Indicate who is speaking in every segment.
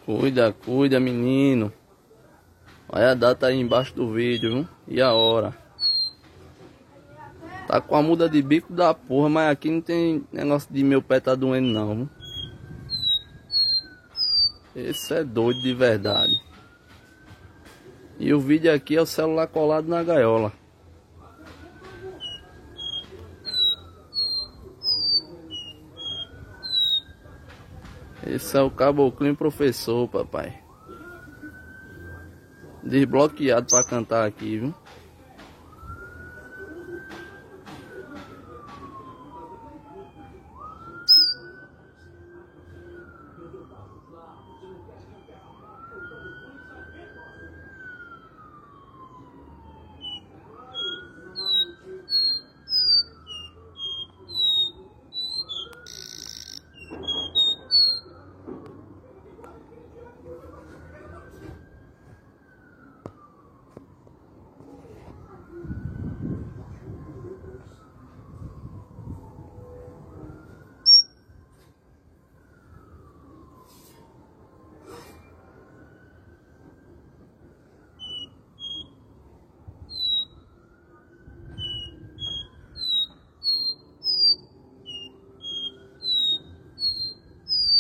Speaker 1: Cuida, cuida, menino. Olha a data aí embaixo do vídeo, viu? E a hora. Tá com a muda de bico da porra, mas aqui não tem negócio de meu pé tá doendo não, viu? Esse é doido de verdade. E o vídeo aqui é o celular colado na gaiola. Esse é o caboclinho professor, papai. Desbloqueado pra cantar aqui, viu?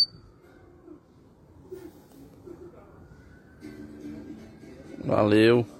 Speaker 1: Valeu.